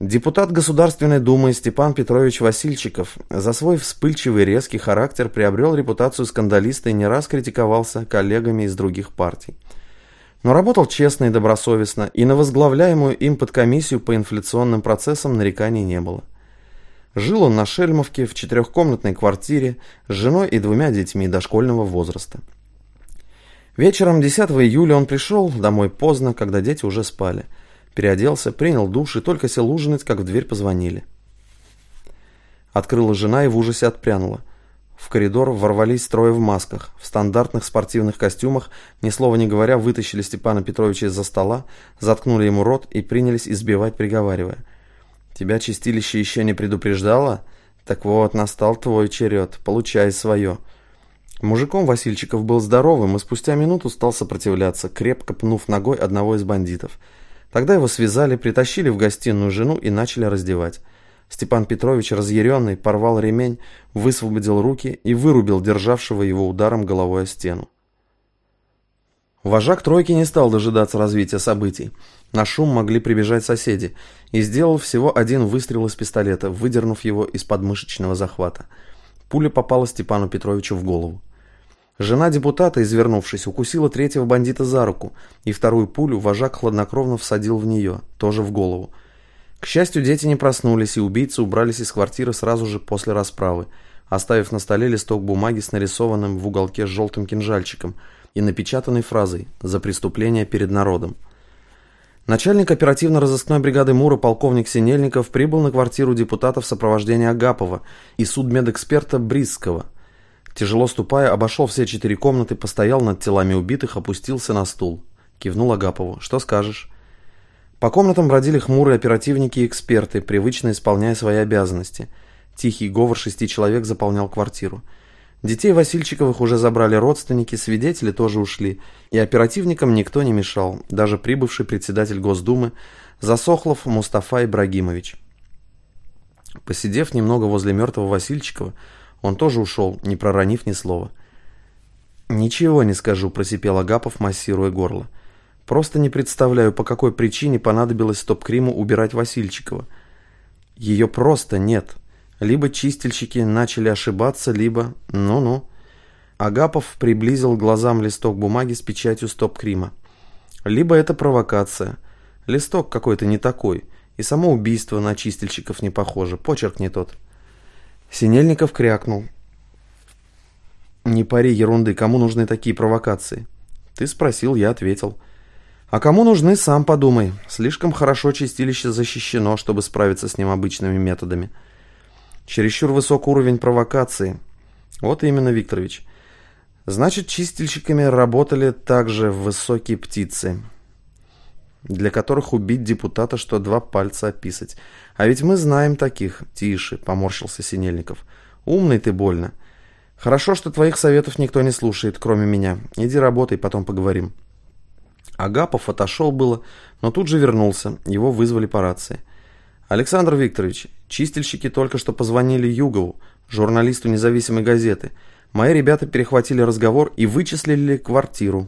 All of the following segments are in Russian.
Депутат Государственной Думы Степан Петрович Васильчиков за свой вспыльчивый резкий характер приобрел репутацию скандалиста и не раз критиковался коллегами из других партий. Но работал честно и добросовестно, и на возглавляемую им подкомиссию по инфляционным процессам нареканий не было. Жил он на Шельмовке в 4-комнатной квартире с женой и 2 детьми дошкольного возраста. Вечером 10 июля он пришел домой поздно, когда дети уже спали. Переоделся, принял душ и только сел ужинать, как в дверь позвонили. Открыла жена и в ужасе отпрянула. В коридор ворвались 3 в масках, в стандартных спортивных костюмах, ни слова не говоря, вытащили Степана Петровича из-за стола, заткнули ему рот и принялись избивать, приговаривая: «Тебя чистилище еще не предупреждало? Так вот, настал твой черед, получай свое». Мужиком Васильчиков был здоровым и спустя минуту стал сопротивляться, крепко пнув ногой одного из бандитов. Тогда его связали, притащили в гостиную жену и начали раздевать. Степан Петрович, разъяренный, порвал ремень, высвободил руки и вырубил державшего его ударом головой о стену. Вожак тройки не стал дожидаться развития событий. На шум могли прибежать соседи, и сделал всего 1 выстрел из пистолета, выдернув его из подмышечного захвата. Пуля попала Степану Петровичу в голову. Жена депутата, извернувшись, укусила 3-го бандита за руку, и 2-ю пулю вожак хладнокровно всадил в нее, тоже в голову. К счастью, дети не проснулись, и убийцы убрались из квартиры сразу же после расправы, оставив на столе листок бумаги с нарисованным в уголке желтым кинжальчиком и напечатанной фразой «За преступление перед народом». Начальник оперативно-розыскной бригады МУРа полковник Синельников прибыл на квартиру депутата в сопровождении Агапова и судмедэксперта Брисского. Тяжело ступая, обошел все 4 комнаты, постоял над телами убитых, опустился на стул. Кивнул Агапову. «Что скажешь?» По комнатам бродили хмурые оперативники и эксперты, привычно исполняя свои обязанности. Тихий говор 6 человек заполнял квартиру. Детей Васильчиковых уже забрали родственники, свидетели тоже ушли, и оперативникам никто не мешал, даже прибывший председатель Госдумы Засохлов Мустафа Ибрагимович. Посидев немного возле мертвого Васильчикова, он тоже ушел, не проронив ни слова. «Ничего не скажу», – просипел Агапов, массируя горло. «Просто не представляю, по какой причине понадобилось Стоп-Криму убирать Васильчикова. Ее просто нет. Либо чистильщики начали ошибаться, либо... Ну-ну». Агапов приблизил к глазам листок бумаги с печатью Стоп-Крима. «Либо это провокация. Листок какой-то не такой, и само убийство на чистильщиков не похоже, почерк не тот». Синельников крякнул. «Не пари ерунды, кому нужны такие провокации?» «Ты спросил, я ответил». «А кому нужны, сам подумай. Слишком хорошо чистилище защищено, чтобы справиться с ним обычными методами. Чересчур высок уровень провокации». «Вот именно, Викторович. Значит, чистильщиками работали также высокие птицы, для которых убить депутата, что 2 пальца описать. А ведь мы знаем таких». «Тише», — поморщился Синельников. «Умный ты больно. Хорошо, что твоих советов никто не слушает, кроме меня. Иди работай, потом поговорим». Агапов отошел было, но тут же вернулся. Его вызвали по рации. «Александр Викторович, чистильщики только что позвонили Югову, журналисту независимой газеты. Мои ребята перехватили разговор и вычислили квартиру».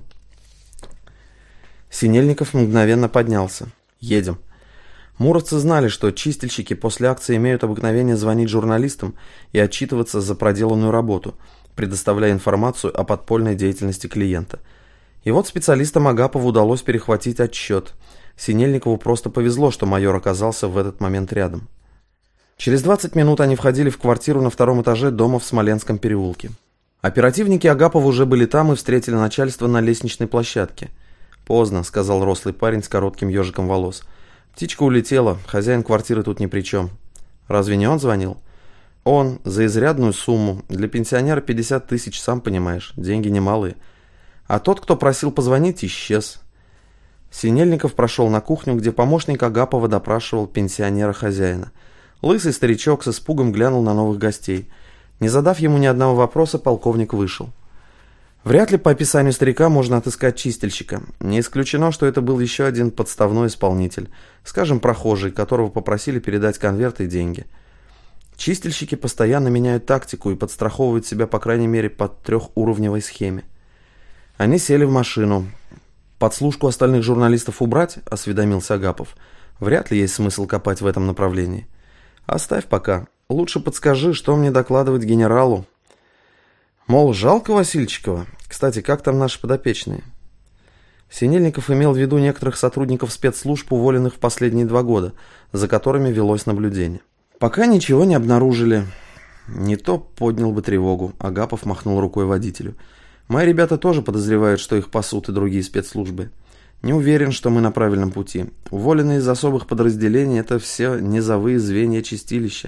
Синельников мгновенно поднялся. «Едем». Муровцы знали, что чистильщики после акции имеют обыкновение звонить журналистам и отчитываться за проделанную работу, предоставляя информацию о подпольной деятельности клиента. И вот специалистам Агапову удалось перехватить отчет. Синельникову просто повезло, что майор оказался в этот момент рядом. Через 20 минут они входили в квартиру на 2-м этаже дома в Смоленском переулке. Оперативники Агапова уже были там и встретили начальство на лестничной площадке. «Поздно», — сказал рослый парень с коротким ежиком волос. «Птичка улетела, хозяин квартиры тут ни при чем». «Разве не он звонил?» «Он, за изрядную сумму. Для пенсионера 50 000, сам понимаешь, деньги немалые. А тот, кто просил позвонить, исчез». Синельников прошел на кухню, где помощник Агапова допрашивал пенсионера-хозяина. Лысый старичок с испугом глянул на новых гостей. Не задав ему ни одного вопроса, полковник вышел. Вряд ли по описанию старика можно отыскать чистильщика. Не исключено, что это был еще один подставной исполнитель, скажем, прохожий, которого попросили передать конверты и деньги. Чистильщики постоянно меняют тактику и подстраховывают себя, по крайней мере, по 3-уровневой схеме. Они сели в машину. «Подслушку остальных журналистов убрать?» – осведомился Агапов. Вряд ли есть смысл копать в этом направлении. Оставь пока. Лучше подскажи, что мне докладывать генералу. Мол, жалко Васильчикова. Кстати, как там наши подопечные? Синельников имел в виду некоторых сотрудников спецслужб, уволенных в последние 2 года, за которыми велось наблюдение. Пока ничего не обнаружили. Не то поднял бы тревогу. Агапов махнул рукой водителю. Мои ребята тоже подозревают, что их пасут и другие спецслужбы. Не уверен, что мы на правильном пути. Уволенные из особых подразделений – это все низовые звенья чистилища.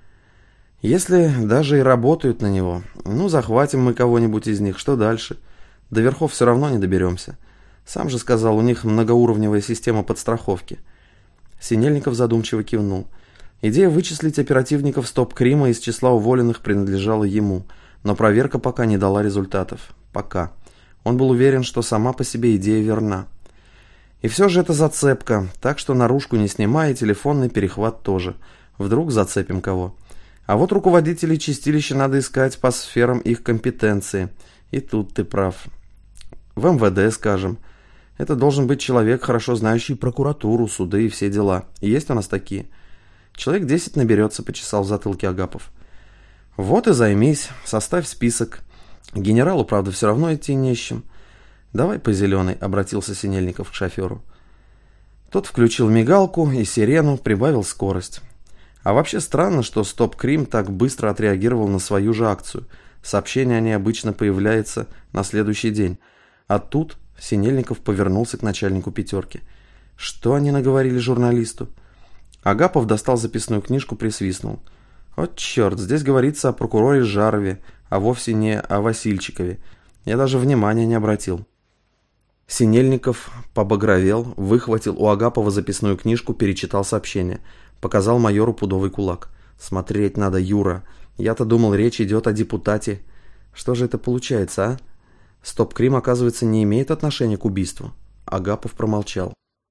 Если даже и работают на него, захватим мы кого-нибудь из них, что дальше? До верхов все равно не доберемся. Сам же сказал, у них многоуровневая система подстраховки. Синельников задумчиво кивнул. Идея вычислить оперативников Стоп-Крима из числа уволенных принадлежала ему, но проверка пока не дала результатов. Пока. Он был уверен, что сама по себе идея верна. И все же это зацепка, так что наружку не снимай, и телефонный перехват тоже. Вдруг зацепим кого. А вот руководителей чистилища надо искать по сферам их компетенции. И тут ты прав. В МВД, скажем. Это должен быть человек, хорошо знающий прокуратуру, суды и все дела. И есть у нас такие. Человек 10 наберется, почесал в затылке Агапов. Вот и займись, составь список. Генералу, правда, все равно идти не с чем. Давай по зеленой, обратился Синельников к шоферу. Тот включил мигалку и сирену, прибавил скорость. А вообще странно, что Стоп-Крим так быстро отреагировал на свою же акцию. Сообщение о ней обычно появляется на следующий день. А тут Синельников повернулся к начальнику «пятерки». Что они наговорили журналисту? Агапов достал записную книжку, присвистнул. «От черт, здесь говорится о прокуроре Жарове, а вовсе не о Васильчикове. Я даже внимания не обратил». Синельников побагровел, выхватил у Агапова записную книжку, перечитал сообщение. Показал майору пудовый кулак. «Смотреть надо, Юра. Я-то думал, речь идет о депутате. Что же это получается, а? Стоп-Крим, оказывается, не имеет отношения к убийству». Агапов промолчал.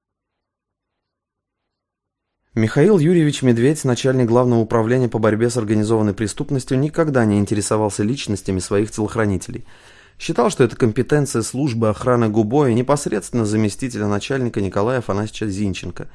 Михаил Юрьевич Медведь, начальник Главного управления по борьбе с организованной преступностью, никогда не интересовался личностями своих телохранителей. Считал, что это компетенция службы охраны ГУБО и непосредственно заместителя начальника Николая Афанасьевича Зинченко.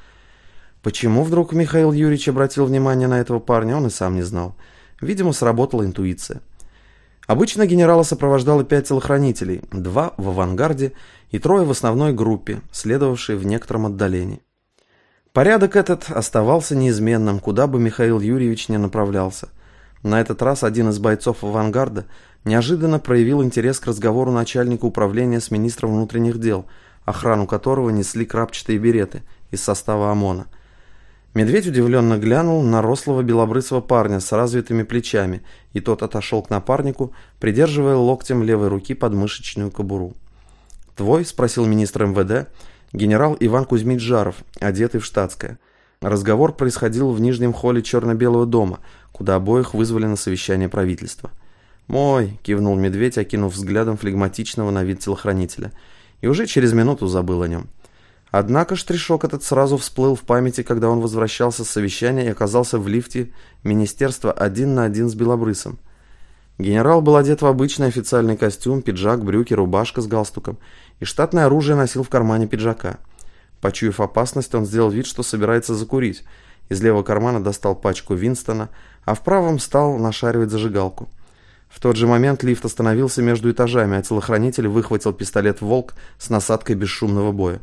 Почему вдруг Михаил Юрьевич обратил внимание на этого парня, он и сам не знал. Видимо, сработала интуиция. Обычно генерала сопровождало 5 телохранителей, 2 в авангарде и 3 в основной группе, следовавшие в некотором отдалении. Порядок этот оставался неизменным, куда бы Михаил Юрьевич ни направлялся. На этот раз один из бойцов авангарда неожиданно проявил интерес к разговору начальника управления с министром внутренних дел, охрану которого несли крапчатые береты из состава ОМОНа. Медведь удивленно глянул на рослого белобрысого парня с развитыми плечами, и тот отошел к напарнику, придерживая локтем левой руки подмышечную кобуру. «Твой?» – спросил министр МВД, генерал Иван Кузьмич Жаров, одетый в штатское. Разговор происходил в нижнем холле Черно-Белого дома, куда обоих вызвали на совещание правительства. «Мой!» – кивнул Медведь, окинув взглядом флегматичного на вид телохранителя, и уже через минуту забыл о нем. Однако штришок этот сразу всплыл в памяти, когда он возвращался с совещания и оказался в лифте министерства 1 на 1 с белобрысом. Генерал был одет в обычный официальный костюм, пиджак, брюки, рубашка с галстуком, и штатное оружие носил в кармане пиджака. Почуяв опасность, он сделал вид, что собирается закурить. Из левого кармана достал пачку Винстона, а в правом стал нашаривать зажигалку. В тот же момент лифт остановился между этажами, а телохранитель выхватил пистолет «Волк» с насадкой бесшумного боя.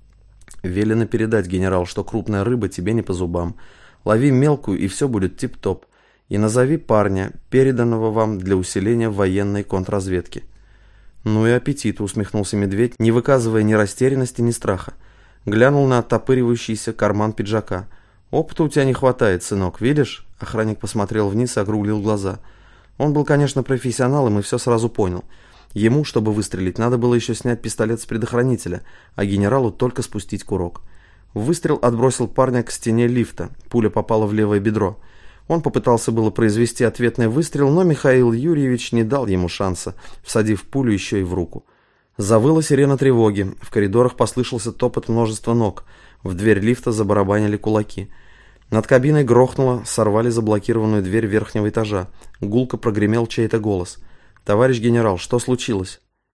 «Велено передать, генерал, что крупная рыба тебе не по зубам. Лови мелкую, и все будет тип-топ. И назови парня, переданного вам для усиления военной контрразведки». «Ну и аппетит», — усмехнулся Медведь, не выказывая ни растерянности, ни страха. Глянул на оттопыривающийся карман пиджака. «Опыта у тебя не хватает, сынок, видишь?» Охранник посмотрел вниз и округлил глаза. Он был, конечно, профессионалом и все сразу понял. Ему, чтобы выстрелить, надо было еще снять пистолет с предохранителя, а генералу только спустить курок. Выстрел отбросил парня к стене лифта, пуля попала в левое бедро. Он попытался было произвести ответный выстрел, но Михаил Юрьевич не дал ему шанса, всадив пулю еще и в руку. Завыла сирена тревоги, в коридорах послышался топот множества ног, в дверь лифта забарабанили кулаки. Над кабиной грохнуло, сорвали заблокированную дверь верхнего этажа. Гулко прогремел чей-то голос. «Товарищ генерал, что случилось?»